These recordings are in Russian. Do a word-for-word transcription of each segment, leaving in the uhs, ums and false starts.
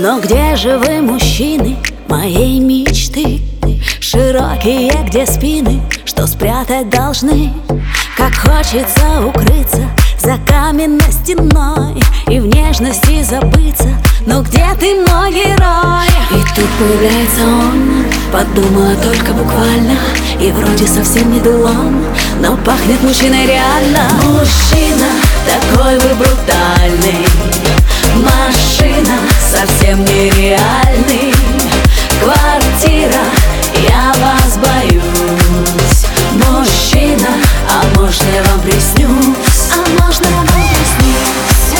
Но где же вы, мужчины моей мечты? Широкие, где спины, что спрятать должны. Как хочется укрыться за каменной стеной и в нежности забыться. Но где ты, мой герой? И тут появляется он, подумала только буквально. И вроде совсем не дулон, но пахнет мужчиной реально. Мужчина, такой вы брутальный, машина, совсем нереальный. Квартира, я вас боюсь. Мужчина, а можно я вам приснюсь? А можно я вам приснюсь?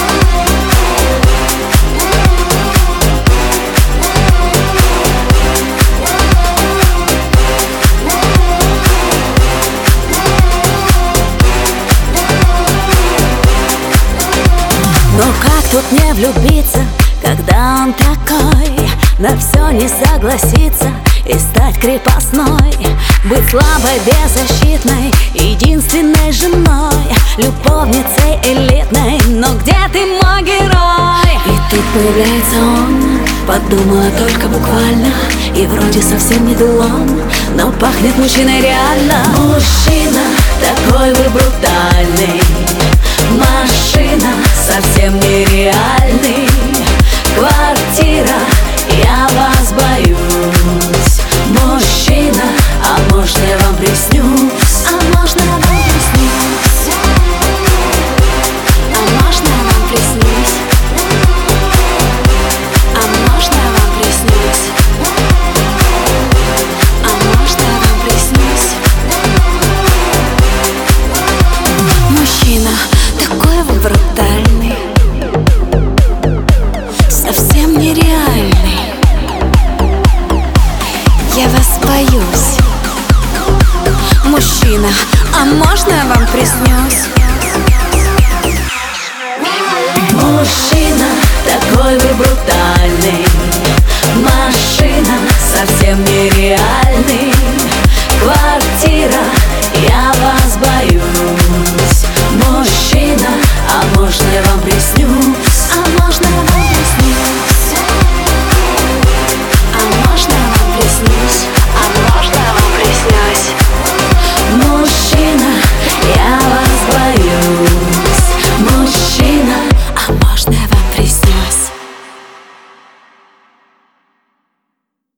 Но как тут не влюбиться, когда он такой? На все не согласиться и стать крепостной, быть слабой, беззащитной, единственной женой, любовницей элитной. Но где ты, мой герой? И тут появляется он, подумала только буквально. И вроде совсем не дулон, но пахнет мужчиной реально. Мужчина, такой вы брутальный, машина, совсем нереальный. Квартира, я вас боюсь. Мужчина, а можно я вам приснюсь? А можно я вам приснюсь? А можно я вам приснюсь? А можно я вам приснюсь? А можно я вам приснюсь? Мужчина, такой вы брутальный, совсем нереальный. Я вас боюсь. Мужчина, а можно я вам приснюсь?